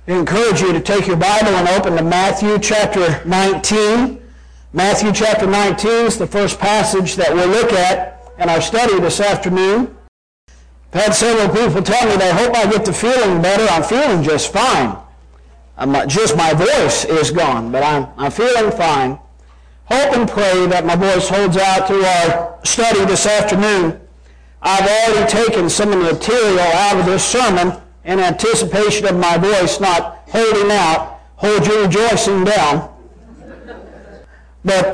I encourage you to take your Bible and open to Matthew chapter 19. Matthew chapter 19 is the first passage that we'll look at in our study this afternoon. I've had several people tell me they hope I get to feeling better. I'm feeling just fine. Just my voice is gone, but I'm feeling fine. Hope and pray that my voice holds out through our study this afternoon. I've already taken some of the material out of this sermon in anticipation of my voice not holding out. Hold your rejoicing down. But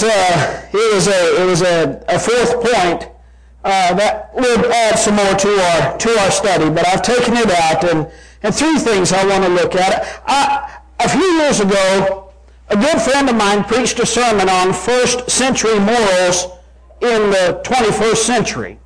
it was a fourth point that would add some more to our study. But I've taken it out, and three things I want to look at. A few years ago, a good friend of mine preached a sermon on first century morals in the 21st century.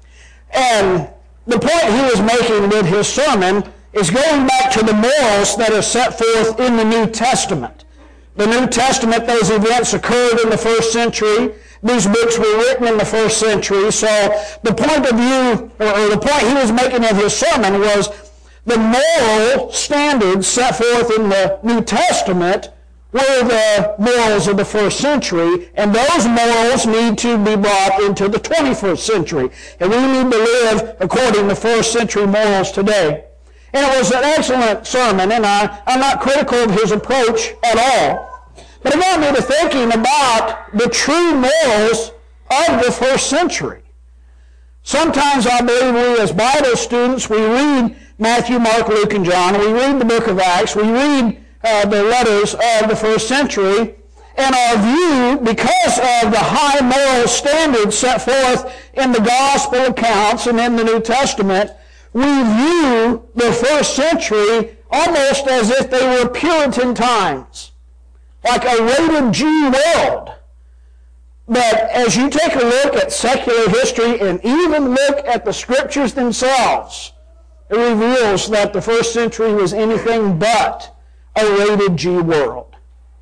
And the point he was making with his sermon is going back to the morals that are set forth in the New Testament. The New Testament, those events occurred in the first century. These books were written in the first century. So the point of view, or the point he was making in his sermon was the moral standards set forth in the New Testament were the morals of the first century, and those morals need to be brought into the 21st century. And we need to live according to first century morals today. And it was an excellent sermon, and I'm not critical of his approach at all. But it got me to thinking about the true morals of the first century. Sometimes I believe we as Bible students, we read Matthew, Mark, Luke, and John, we read the book of Acts, we read the letters of the first century, and our view, because of the high moral standards set forth in the gospel accounts and in the New Testament, we view the first century almost as if they were Puritan times, like a rated G world. But as you take a look at secular history and even look at the scriptures themselves, it reveals that the first century was anything but a rated G world.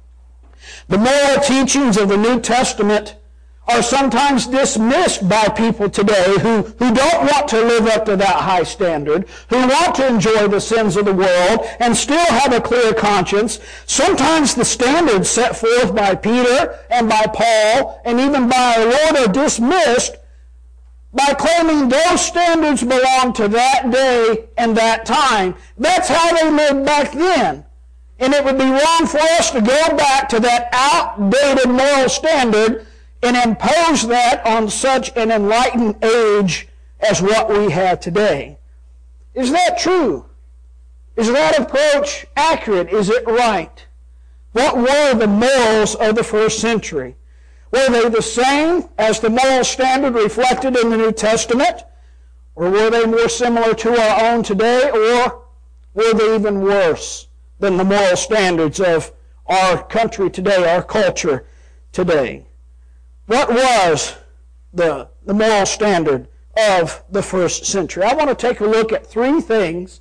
The moral teachings of the New Testament are sometimes dismissed by people today who don't want to live up to that high standard, who want to enjoy the sins of the world and still have a clear conscience. Sometimes the standards set forth by Peter and by Paul and even by our Lord are dismissed by claiming those standards belong to that day and that time. That's how they lived back then. And it would be wrong for us to go back to that outdated moral standard and impose that on such an enlightened age as what we have today. Is that true? Is that approach accurate? Is it right? What were the morals of the first century? Were they the same as the moral standard reflected in the New Testament? Or were they more similar to our own today? Or were they even worse than the moral standards of our country today, our culture today? What was the moral standard of the first century? I want to take a look at three things,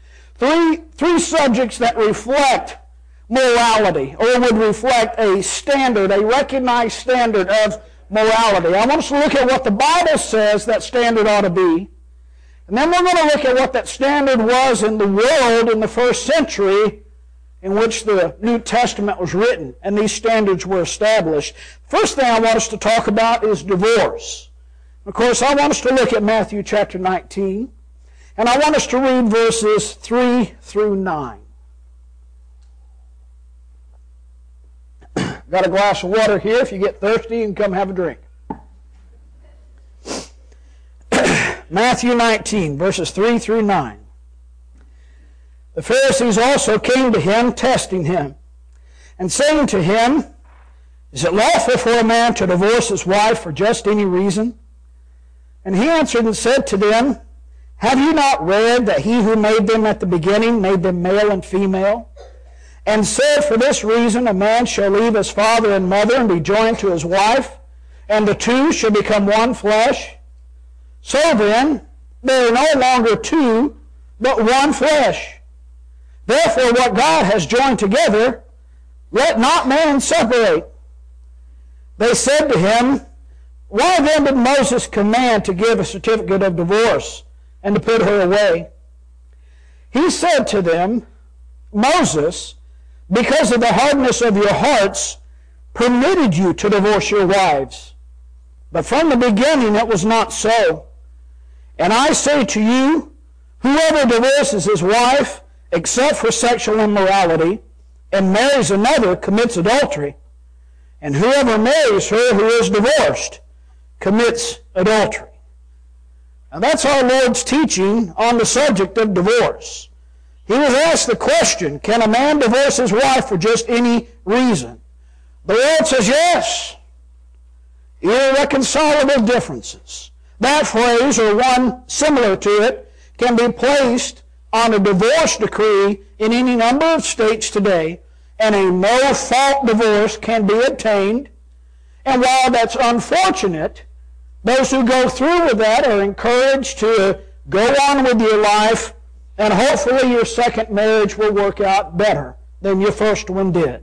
three subjects that reflect morality, or would reflect a standard, a recognized standard of morality. I want us to look at what the Bible says that standard ought to be, and then we're going to look at what that standard was in the world in the first century in which the New Testament was written and these standards were established. First thing I want us to talk about is divorce. Of course, I want us to look at Matthew chapter 19, and I want us to read verses 3 through 9. Got a glass of water here. If you get thirsty, you can come have a drink. Matthew 19, verses 3 through 9. The Pharisees also came to him, testing him, and saying to him, "Is it lawful for a man to divorce his wife for just any reason?" And he answered and said to them, "Have you not read that he who made them at the beginning made them male and female? And said, for this reason a man shall leave his father and mother and be joined to his wife, and the two shall become one flesh? So then, they are no longer two, but one flesh. Therefore what God has joined together, let not man separate." They said to him, "Why then did Moses command to give a certificate of divorce and to put her away?" He said to them, Moses, because of the hardness of your hearts, permitted you to divorce your wives. But from the beginning it was not so. And I say to you, whoever divorces his wife, except for sexual immorality, and marries another, commits adultery. And whoever marries her who is divorced commits adultery. Now that's our Lord's teaching on the subject of divorce. He was asked the question, can a man divorce his wife for just any reason? The Lord says yes. Irreconcilable differences. That phrase, or one similar to it, can be placed on a divorce decree in any number of states today, and a no-fault divorce can be obtained. And while that's unfortunate, those who go through with that are encouraged to go on with your life, and hopefully your second marriage will work out better than your first one did.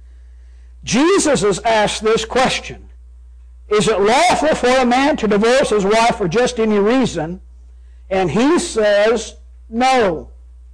Jesus has asked this question. Is it lawful for a man to divorce his wife for just any reason? And he says, no.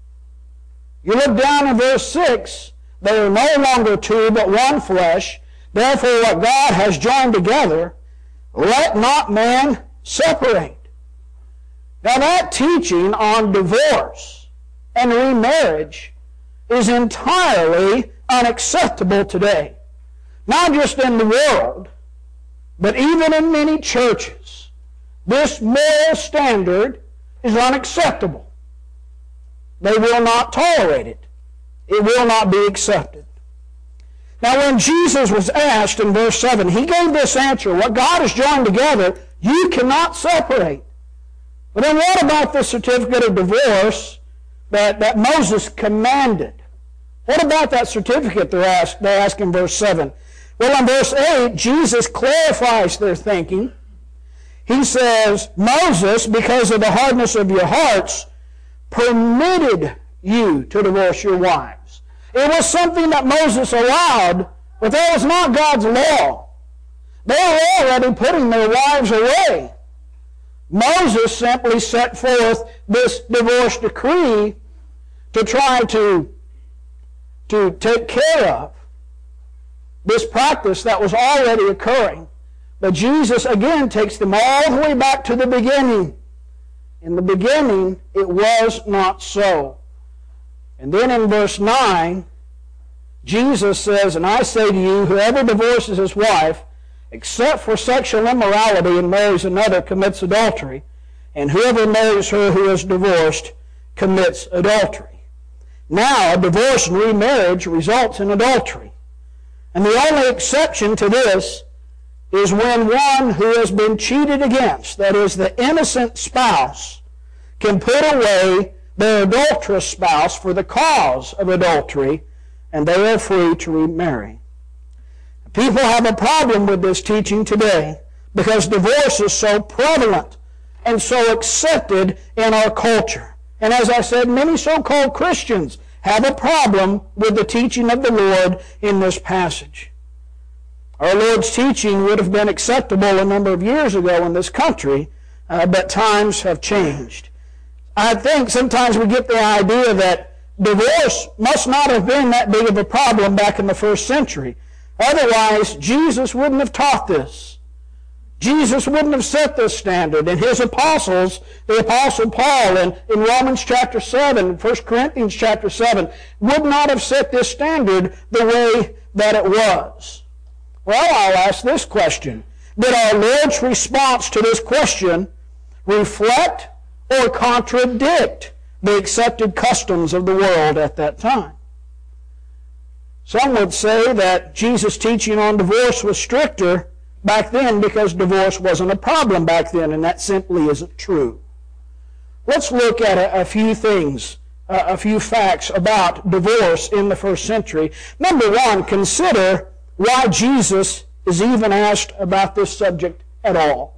You look down in verse 6, they are no longer two but one flesh. Therefore what God has joined together, let not man separate. Now that teaching on divorce and remarriage is entirely unacceptable today. Not just in the world, but even in many churches. This moral standard is unacceptable. They will not tolerate it. It will not be accepted. Now when Jesus was asked in verse 7, he gave this answer, what God has joined together, you cannot separate. But then what about the certificate of divorce that Moses commanded? What about that certificate they ask in verse 7? Well, in verse 8, Jesus clarifies their thinking. He says, Moses, because of the hardness of your hearts, permitted you to divorce your wives. It was something that Moses allowed, but that was not God's law. They were already putting their wives away. Moses simply set forth this divorce decree to try to take care of this practice that was already occurring. But Jesus again takes them all the way back to the beginning. In the beginning, it was not so. And then in verse 9, Jesus says, and I say to you, whoever divorces his wife, except for sexual immorality, and marries another, commits adultery. And whoever marries her who is divorced commits adultery. Now, a divorce and remarriage results in adultery. And the only exception to this is when one who has been cheated against, that is, the innocent spouse, can put away their adulterous spouse for the cause of adultery, and they are free to remarry. People have a problem with this teaching today because divorce is so prevalent and so accepted in our culture. And as I said, many so-called Christians have a problem with the teaching of the Lord in this passage. Our Lord's teaching would have been acceptable a number of years ago in this country, but times have changed. I think sometimes we get the idea that divorce must not have been that big of a problem back in the first century. Otherwise, Jesus wouldn't have taught this. Jesus wouldn't have set this standard. And his apostles, the Apostle Paul in Romans chapter 7, 1 Corinthians chapter 7, would not have set this standard the way that it was. Well, I'll ask this question. Did our Lord's response to this question reflect or contradict the accepted customs of the world at that time? Some would say that Jesus' teaching on divorce was stricter back then because divorce wasn't a problem back then, and that simply isn't true. Let's look at a few things, a few facts about divorce in the first century. Number one, consider why Jesus is even asked about this subject at all.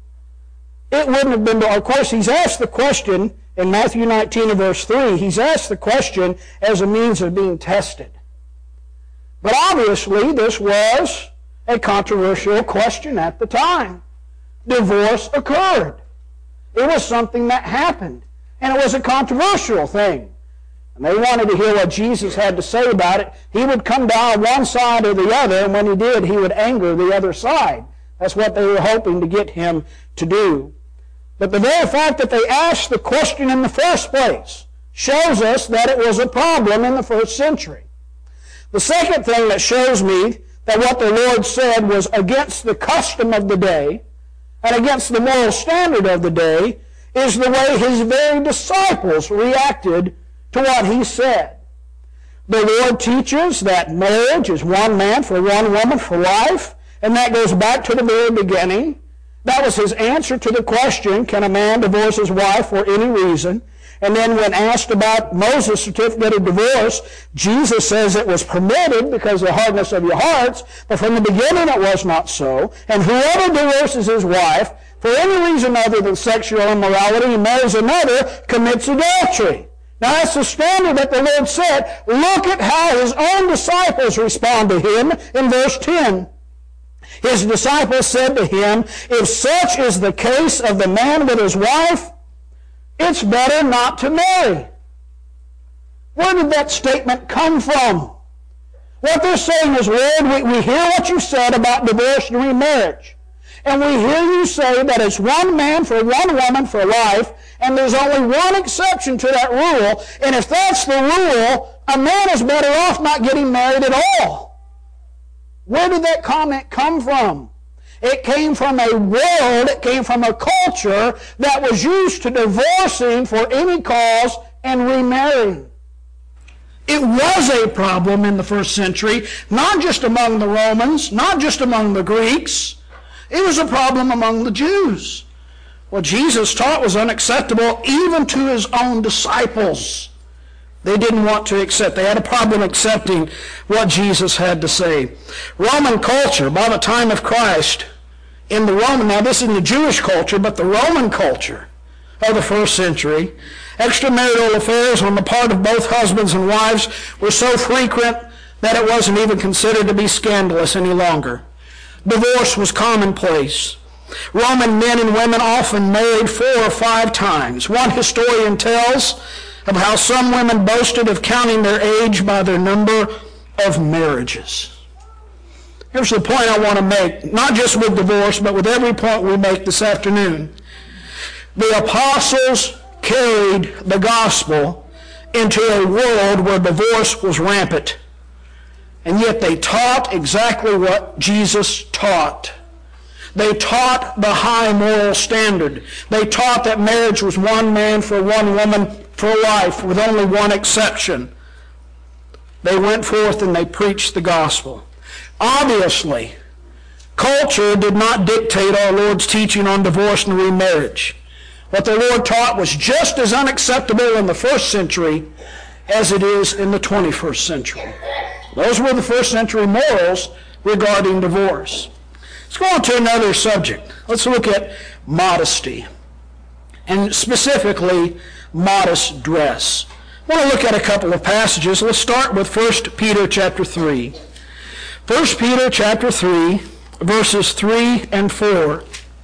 It wouldn't have been, of course, he's asked the question in Matthew 19 and verse 3. He's asked the question as a means of being tested. But obviously, this was a controversial question at the time. Divorce occurred. It was something that happened, and it was a controversial thing. and they wanted to hear what Jesus had to say about it, he would come down one side or the other, and when he did, he would anger the other side. That's what they were hoping to get him to do. But the very fact that they asked the question in the first place shows us that it was a problem in the first century. The second thing that shows me that what the Lord said was against the custom of the day and against the moral standard of the day is the way his very disciples reacted to what he said. The Lord teaches that marriage is one man for one woman for life, and that goes back to the very beginning. That was his answer to the question, can a man divorce his wife for any reason? And then when asked about Moses' certificate of divorce, Jesus says it was permitted because of the hardness of your hearts, but from the beginning it was not so. And whoever divorces his wife for any reason other than sexual immorality and marries another commits adultery. Now that's the standard that the Lord set. Look at how his own disciples respond to him in verse 10. His disciples said to him, if such is the case of the man with his wife, it's better not to marry. Where did that statement come from? What they're saying is, Lord, we hear what you said about divorce and remarriage. And we hear you say that it's one man for one woman for life, and there's only one exception to that rule. And if that's the rule, a man is better off not getting married at all. Where did that comment come from? It came from a world, it came from a culture that was used to divorcing for any cause and remarrying. It was a problem in the first century, not just among the Romans, not just among the Greeks. It was a problem among the Jews. What Jesus taught was unacceptable even to his own disciples. They didn't want to accept. They had a problem accepting what Jesus had to say. Roman culture, by the time of Christ, now this is in the Jewish culture, but the Roman culture of the first century, extramarital affairs on the part of both husbands and wives were so frequent that it wasn't even considered to be scandalous any longer. Divorce was commonplace. Roman men and women often married 4 or 5 times. One historian tells of how some women boasted of counting their age by their number of marriages. Here's the point I want to make, not just with divorce, but with every point we make this afternoon. The apostles carried the gospel into a world where divorce was rampant, and yet they taught exactly what Jesus taught. They taught the high moral standard. They taught that marriage was one man for one woman for life, with only one exception. They went forth and they preached the gospel. Obviously, culture did not dictate our Lord's teaching on divorce and remarriage. What the Lord taught was just as unacceptable in the first century as it is in the 21st century. Those were the first century morals regarding divorce. Let's go on to another subject. Let's look at modesty, and specifically modest dress. I want to look at a couple of passages. Let's start with 1 Peter chapter 3. 1 Peter chapter 3, verses 3 and 4.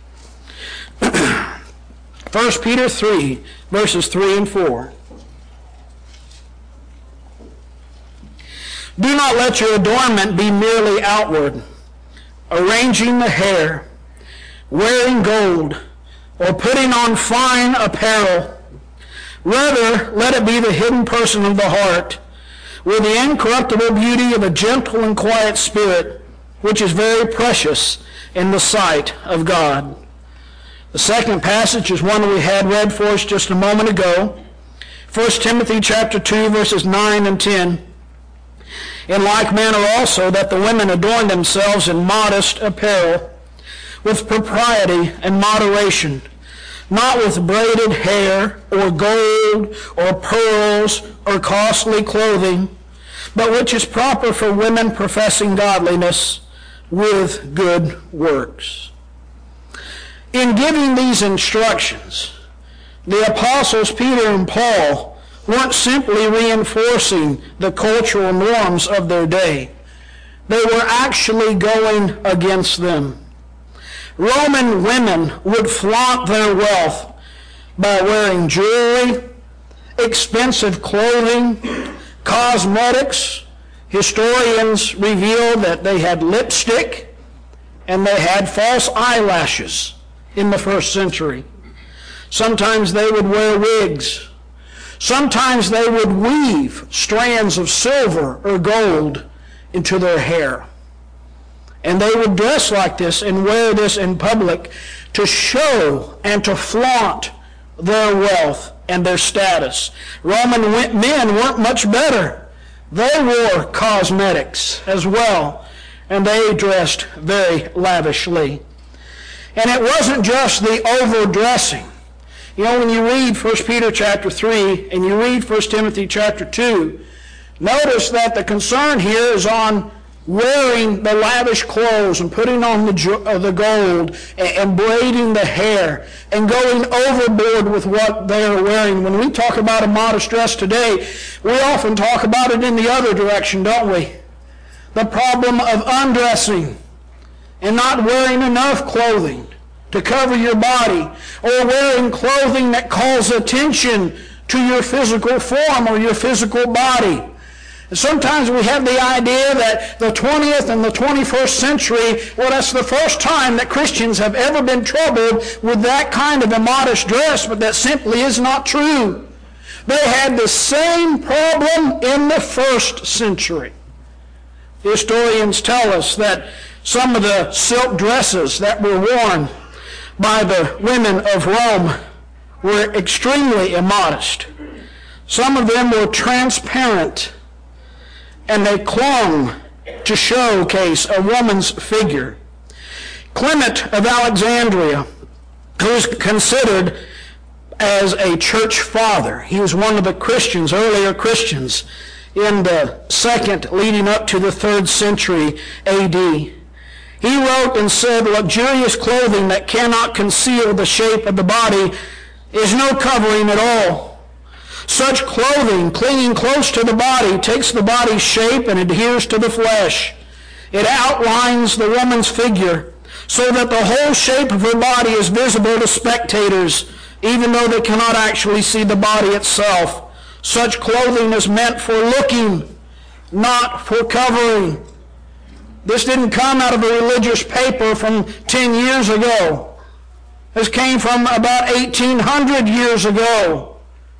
1 Peter 3, verses 3 and 4. Do not let your adornment be merely outward, arranging the hair, wearing gold, or putting on fine apparel. Rather, let it be the hidden person of the heart, with the incorruptible beauty of a gentle and quiet spirit, which is very precious in the sight of God. The second passage is one we had read for us just a moment ago. 1 Timothy chapter 2, verses 9 and 10. In like manner also that the women adorn themselves in modest apparel, with propriety and moderation, not with braided hair, or gold, or pearls, or costly clothing, but which is proper for women professing godliness with good works. In giving these instructions, the apostles Peter and Paul weren't simply reinforcing the cultural norms of their day. They were actually going against them. Roman women would flaunt their wealth by wearing jewelry expensive clothing, cosmetics. Historians reveal that they had lipstick and they had false eyelashes in the first century. Sometimes they would wear wigs. Sometimes they would weave strands of silver or gold into their hair. And they would dress like this and wear this in public to show and to flaunt their wealth and their status. Roman men weren't much better. They wore cosmetics as well, and they dressed very lavishly. And it wasn't just the overdressing. You know, when you read 1 Peter chapter 3 and you read 1 Timothy chapter 2, notice that the concern here is on wearing the lavish clothes and putting on the gold and braiding the hair and going overboard with what they are wearing. When we talk about a modest dress today, we often talk about it in the other direction, don't we? The problem of undressing and not wearing enough clothing to cover your body, or wearing clothing that calls attention to your physical form or your physical body. And sometimes we have the idea that the 20th and the 21st century, well, that's the first time that Christians have ever been troubled with that kind of immodest dress, but that simply is not true. They had the same problem in the first century. The historians tell us that some of the silk dresses that were worn by the women of Rome were extremely immodest. Some of them were transparent, and they clung to showcase a woman's figure. Clement of Alexandria, who is considered as a church father, he was one of the Christians, earlier Christians, in the second leading up to the 3rd century A.D., he wrote and said, "Luxurious clothing that cannot conceal the shape of the body is no covering at all. Such clothing, clinging close to the body, takes the body's shape and adheres to the flesh. It outlines the woman's figure so that the whole shape of her body is visible to spectators, even though they cannot actually see the body itself. Such clothing is meant for looking, not for covering." This didn't come out of a religious paper from 10 years ago. This came from about 1800 years ago.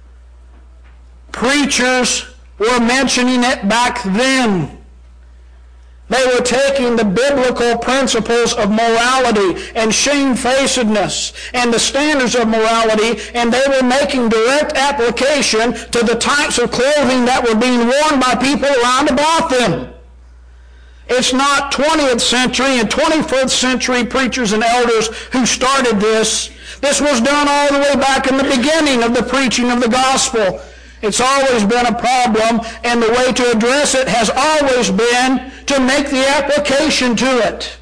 Preachers were mentioning it back then. They were taking the biblical principles of morality and shamefacedness and the standards of morality, and they were making direct application to the types of clothing that were being worn by people around about them. It's not 20th century and 21st century preachers and elders who started this. This was done all the way back in the beginning of the preaching of the gospel. It's always been a problem, and the way to address it has always been to make the application to it.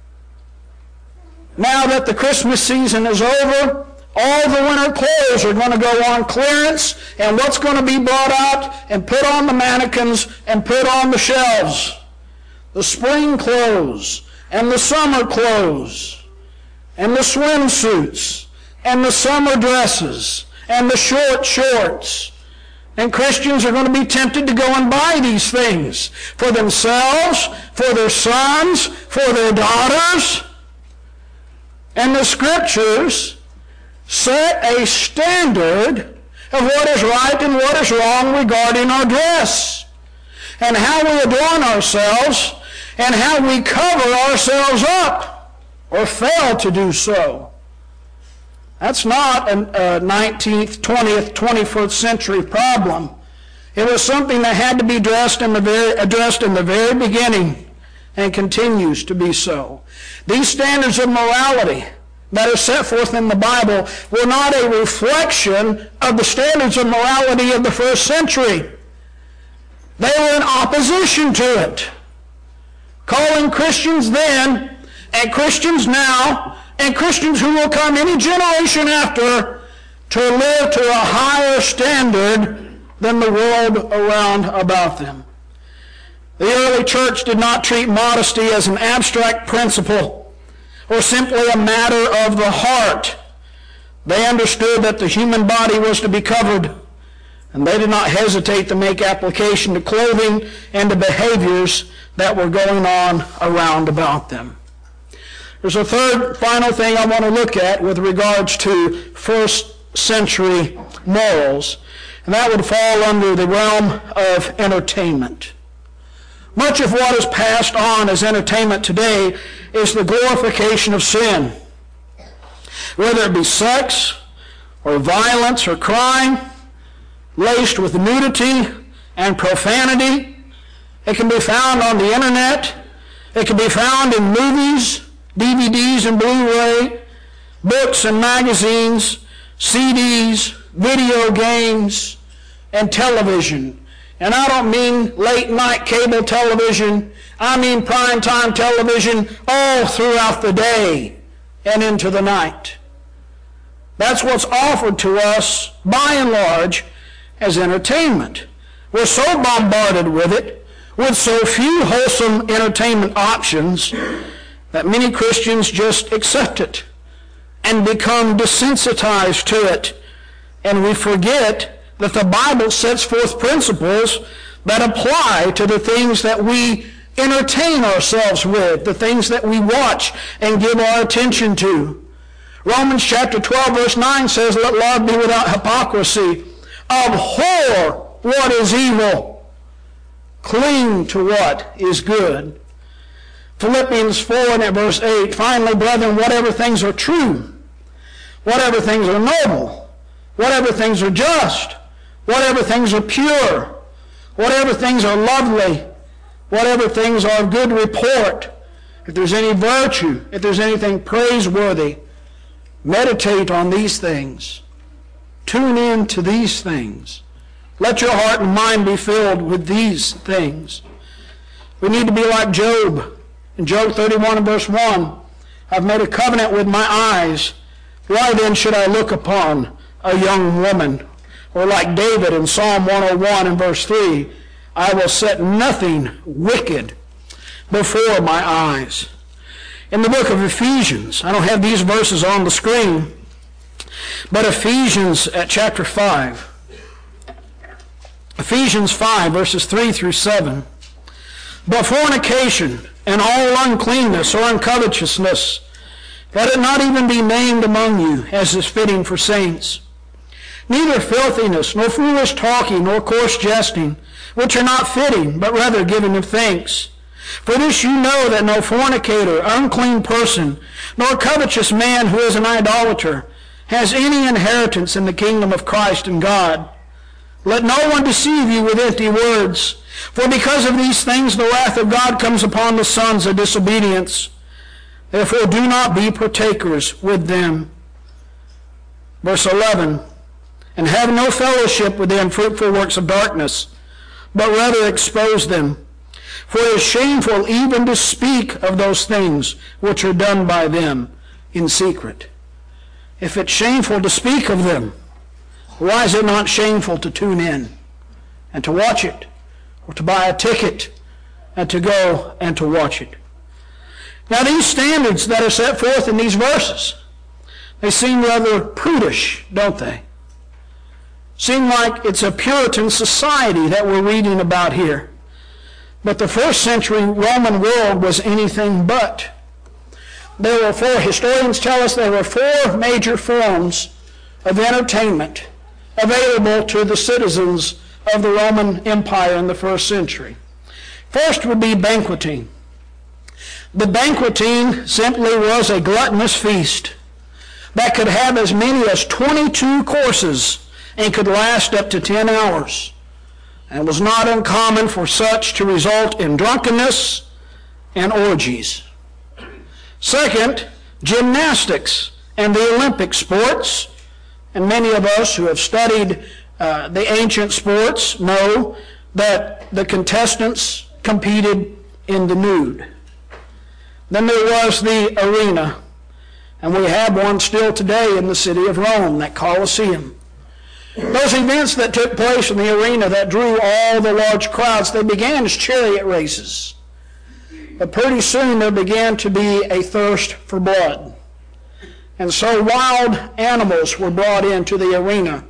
Now that the Christmas season is over, all the winter clothes are going to go on clearance, and what's going to be brought out and put on the mannequins and put on the shelves? The spring clothes and the summer clothes and the swimsuits and the summer dresses and the short shorts. And Christians are going to be tempted to go and buy these things for themselves, for their sons, for their daughters. And the Scriptures set a standard of what is right and what is wrong regarding our dress and how we adorn ourselves and how we cover ourselves up or fail to do so. That's not a 19th, 20th, 21st century problem. It was something that had to be addressed in the very beginning and continues to be so. These standards of morality that are set forth in the Bible were not a reflection of the standards of morality of the first century. They were in opposition to it, calling Christians then and Christians now and Christians who will come any generation after to live to a higher standard than the world around about them. The early church did not treat modesty as an abstract principle or simply a matter of the heart. They understood that the human body was to be covered, And they did not hesitate to make application to clothing and to behaviors that were going on around about them. There's a third final thing I want to look at with regards to first century morals, and that would fall under the realm of entertainment. Much of what is passed on as entertainment today is the glorification of sin. Whether it be sex or violence or crime, laced with nudity and profanity. It can be found on the internet. It can be found in movies, DVDs and Blu-ray, books and magazines, CDs, video games, and television. And I don't mean late night cable television. I mean primetime television all throughout the day and into the night. That's what's offered to us, by and large, as entertainment. We're so bombarded with it, with so few wholesome entertainment options, that many Christians just accept it and become desensitized to it. And we forget that the Bible sets forth principles that apply to the things that we entertain ourselves with, the things that we watch and give our attention to. Romans chapter 12, verse 9 says, "Let love be without hypocrisy. Abhor what is evil. Cling to what is good." Philippians 4 and at verse 8, "Finally, brethren, whatever things are true, whatever things are noble, whatever things are just, whatever things are pure, whatever things are lovely, whatever things are of good report, if there's any virtue, if there's anything praiseworthy, meditate on these things. Tune in to these things. Let your heart and mind be filled with these things." We need to be like Job. In Job 31 and verse 1, "I've made a covenant with my eyes. Why then should I look upon a young woman?" Or like David in Psalm 101 and verse 3, "I will set nothing wicked before my eyes." In the book of Ephesians, I don't have these verses on the screen, but Ephesians at chapter 5. Ephesians 5, verses 3 through 7. "But fornication and all uncleanness or uncovetousness, let it not even be named among you, as is fitting for saints. Neither filthiness, nor foolish talking, nor coarse jesting, which are not fitting, but rather giving of thanks. For this you know that no fornicator, unclean person, nor covetous man who is an idolater, has any inheritance in the kingdom of Christ and God. Let no one deceive you with empty words, for because of these things the wrath of God comes upon the sons of disobedience. Therefore do not be partakers with them." Verse 11, "And have no fellowship with the unfruitful works of darkness, but rather expose them. For it is shameful even to speak of those things which are done by them in secret." If it's shameful to speak of them, why is it not shameful to tune in and to watch it, or to buy a ticket and to go and to watch it? Now these standards that are set forth in these verses, they seem rather prudish, don't they? Seem like it's a Puritan society that we're reading about here. But the first century Roman world was anything but. Historians tell us there were 4 major forms of entertainment available to the citizens of the Roman Empire in the first century. First would be banqueting. The banqueting simply was a gluttonous feast that could have as many as 22 courses and could last up to 10 hours. And it was not uncommon for such to result in drunkenness and orgies. Second, gymnastics and the Olympic sports. And many of us who have studied the ancient sports know that the contestants competed in the nude. Then there was the arena, and we have one still today in the city of Rome, that Colosseum. Those events that took place in the arena that drew all the large crowds, they began as chariot races. But pretty soon there began to be a thirst for blood. And so wild animals were brought into the arena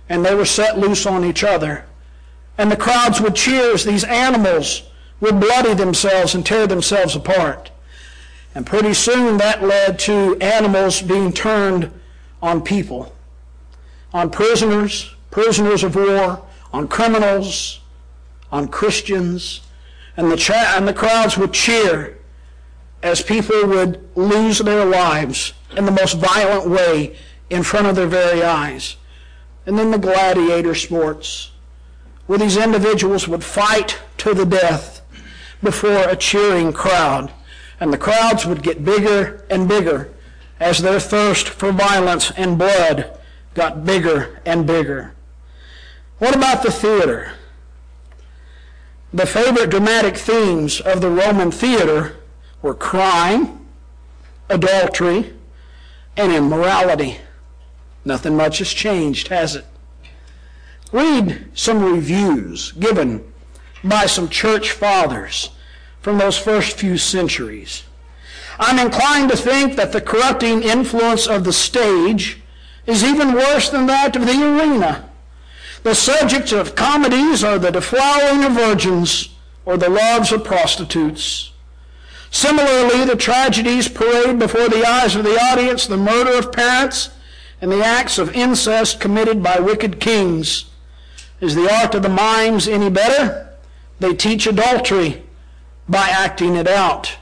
and they were set loose on each other. And the crowds would cheer as these animals would bloody themselves and tear themselves apart. And pretty soon that led to animals being turned on people, on prisoners of war, on criminals, on Christians. And the crowds would cheer as people would lose their lives in the most violent way in front of their very eyes. And then the gladiator sports, where these individuals would fight to the death before a cheering crowd. And the crowds would get bigger and bigger as their thirst for violence and blood got bigger and bigger. What about the theater? The favorite dramatic themes of the Roman theater were crime, adultery, and immorality. Nothing much has changed, has it? Read some reviews given by some church fathers from those first few centuries. I'm inclined to think that the corrupting influence of the stage is even worse than that of the arena. The subjects of comedies are the deflowering of virgins or the loves of prostitutes. Similarly, the tragedies parade before the eyes of the audience the murder of parents and the acts of incest committed by wicked kings. Is the art of the mimes any better? They teach adultery by acting it out.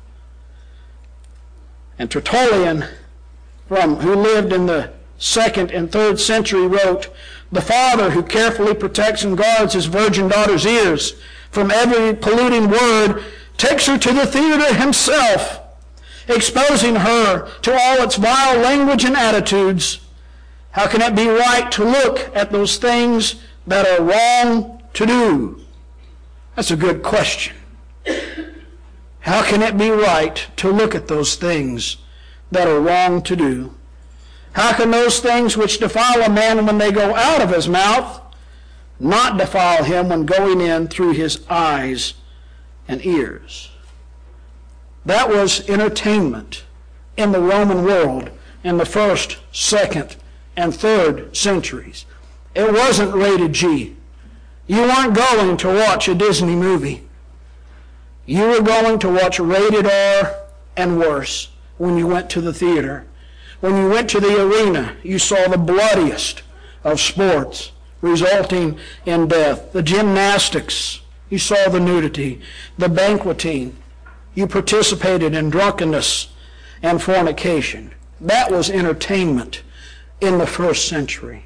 And Tertullian, who lived in the 2nd and 3rd century, wrote, "The father who carefully protects and guards his virgin daughter's ears from every polluting word takes her to the theater himself, exposing her to all its vile language and attitudes. How can it be right to look at those things that are wrong to do?" That's a good question. How can it be right to look at those things that are wrong to do? How can those things which defile a man when they go out of his mouth not defile him when going in through his eyes and ears? That was entertainment in the Roman world in the 1st, 2nd, and 3rd centuries. It wasn't rated G. You weren't going to watch a Disney movie. You were going to watch rated R and worse when you went to the theater. When you went to the arena, you saw the bloodiest of sports resulting in death. The gymnastics, you saw the nudity. The banqueting, you participated in drunkenness and fornication. That was entertainment in the 1st century.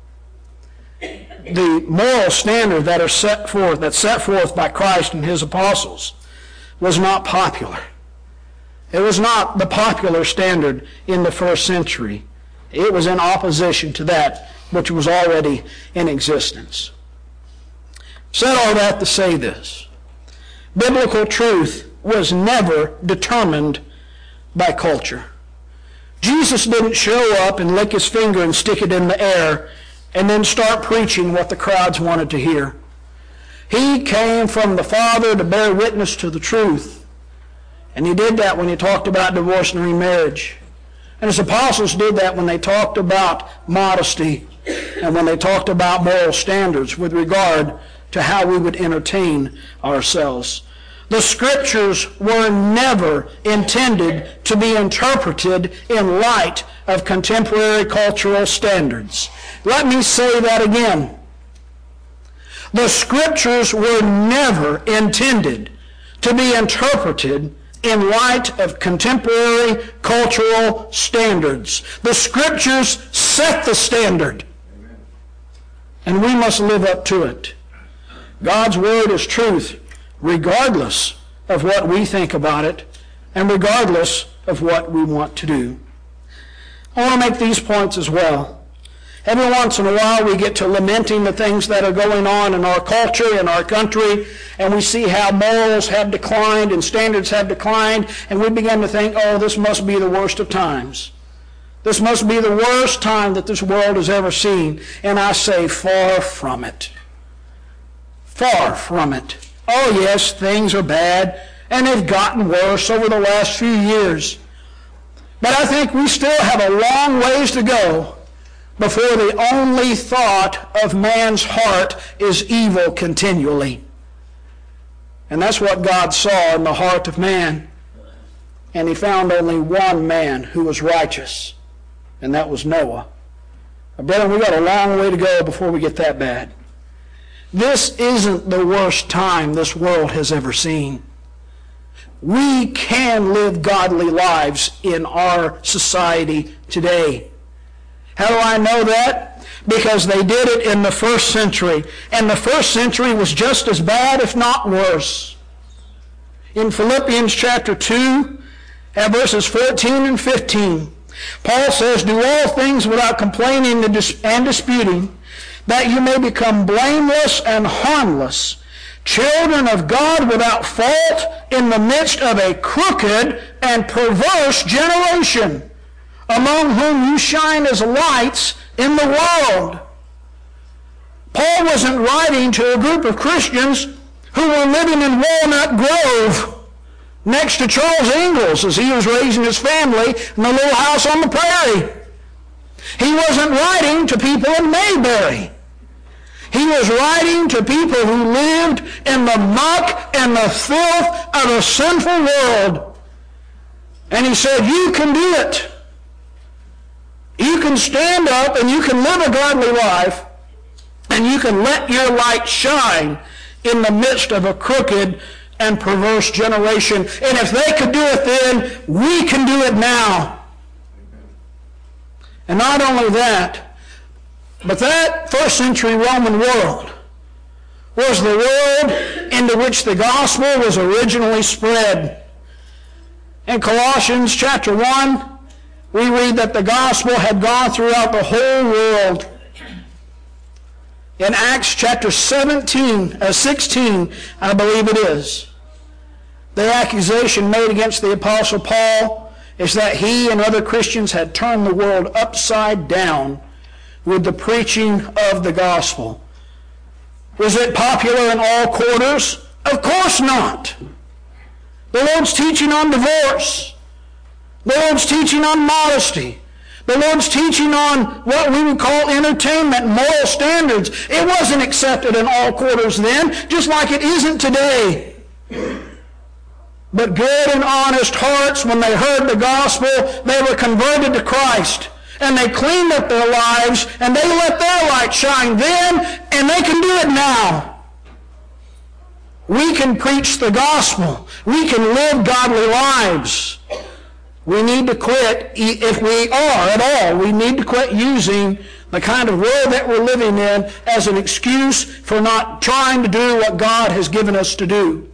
The moral standard that's set forth by Christ and his apostles was not popular. It was not the popular standard in the 1st century. It was in opposition to that which was already in existence. Said all that to say this: biblical truth was never determined by culture. Jesus didn't show up and lick his finger and stick it in the air and then start preaching what the crowds wanted to hear. He came from the Father to bear witness to the truth. And he did that when he talked about divorce and remarriage. And his apostles did that when they talked about modesty and when they talked about moral standards with regard to how we would entertain ourselves. The Scriptures were never intended to be interpreted in light of contemporary cultural standards. Let me say that again. The Scriptures were never intended to be interpreted in light of contemporary cultural standards. The Scriptures set the standard, and we must live up to it. God's Word is truth, regardless of what we think about it, and regardless of what we want to do. I want to make these points as well. Every once in a while we get to lamenting the things that are going on in our culture, in our country, and we see how morals have declined and standards have declined, and we begin to think, oh, this must be the worst of times. This must be the worst time that this world has ever seen. And I say, far from it. Far from it. Oh yes, things are bad, and they've gotten worse over the last few years. But I think we still have a long ways to go before the only thought of man's heart is evil continually. And that's what God saw in the heart of man. And he found only one man who was righteous, and that was Noah. Brethren, we've got a long way to go before we get that bad. This isn't the worst time this world has ever seen. We can live godly lives in our society today. How do I know that? Because they did it in the first century. And the first century was just as bad, if not worse. In Philippians chapter 2, at verses 14 and 15, Paul says, "Do all things without complaining and disputing, that you may become blameless and harmless, children of God without fault in the midst of a crooked and perverse generation, among whom you shine as lights in the world." Paul wasn't writing to a group of Christians who were living in Walnut Grove next to Charles Ingalls as he was raising his family in the little house on the prairie. He wasn't writing to people in Mayberry. He was writing to people who lived in the muck and the filth of a sinful world. And he said, you can do it. You can stand up and you can live a godly life, and you can let your light shine in the midst of a crooked and perverse generation. And if they could do it then, we can do it now. And not only that, but that first century Roman world was the world into which the gospel was originally spread. In Colossians chapter 1, we read that the gospel had gone throughout the whole world. In Acts chapter 16, I believe it is, the accusation made against the Apostle Paul is that he and other Christians had turned the world upside down with the preaching of the gospel. Was it popular in all quarters? Of course not. The Lord's teaching on divorce. The Lord's teaching on modesty. The Lord's teaching on what we would call entertainment, moral standards. It wasn't accepted in all quarters then, just like it isn't today. But good and honest hearts, when they heard the gospel, they were converted to Christ. And they cleaned up their lives, and they let their light shine then, and they can do it now. We can preach the gospel. We can live godly lives. We need to quit, if we are at all, we need to quit using the kind of world that we're living in as an excuse for not trying to do what God has given us to do.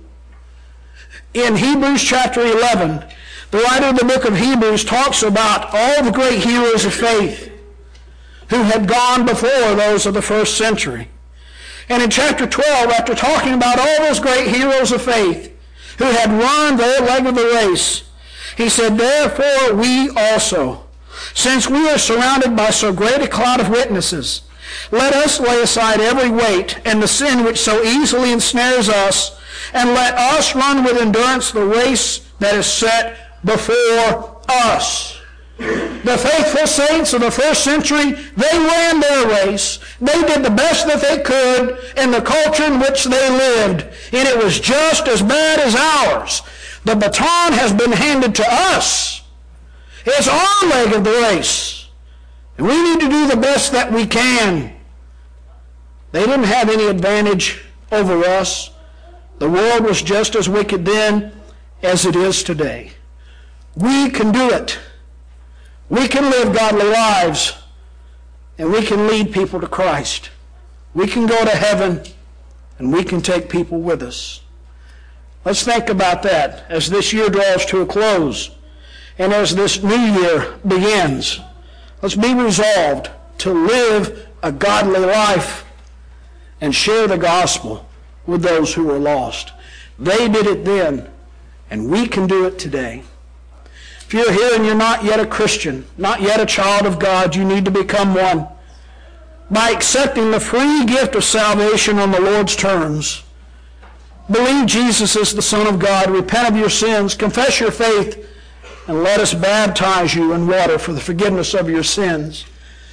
In Hebrews chapter 11, the writer of the book of Hebrews talks about all the great heroes of faith who had gone before those of the first century. And in chapter 12, after talking about all those great heroes of faith who had run their leg of the race, he said, "Therefore we also, since we are surrounded by so great a cloud of witnesses, let us lay aside every weight and the sin which so easily ensnares us, and let us run with endurance the race that is set before us." The faithful saints of the first century, they ran their race. They did the best that they could in the culture in which they lived, and it was just as bad as ours. The baton has been handed to us. It's our leg of the race, and we need to do the best that we can. They didn't have any advantage over us. The world was just as wicked then as it is today. We can do it. We can live godly lives, and we can lead people to Christ. We can go to heaven, and we can take people with us. Let's think about that as this year draws to a close, and as this new year begins. Let's be resolved to live a godly life and share the gospel with those who are lost. They did it then, and we can do it today. If you're here and you're not yet a Christian, not yet a child of God, you need to become one by accepting the free gift of salvation on the Lord's terms. Believe Jesus is the Son of God, repent of your sins, confess your faith, and let us baptize you in water for the forgiveness of your sins.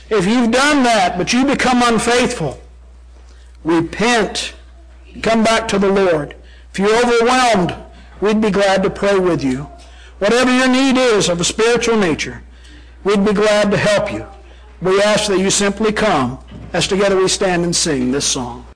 If you've done that, but you become unfaithful, repent. Come back to the Lord. If you're overwhelmed, we'd be glad to pray with you. Whatever your need is of a spiritual nature, we'd be glad to help you. We ask that you simply come as together we stand and sing this song.